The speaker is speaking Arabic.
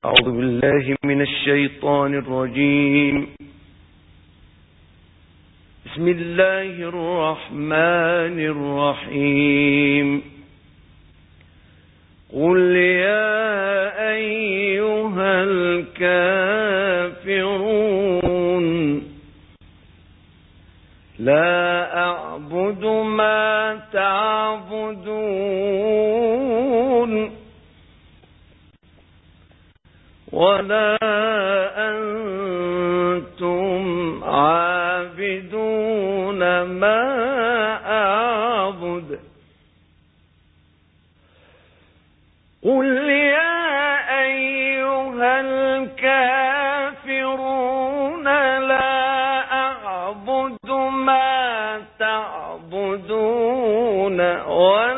أعوذ بالله من الشيطان الرجيم. بسم الله الرحمن الرحيم. قل يا أيها الكافرون لا أعبد ما تعبدون ولا أنتم عابدون ما أعبد. قل يا أيها الكافرون لا أعبد ما تعبدون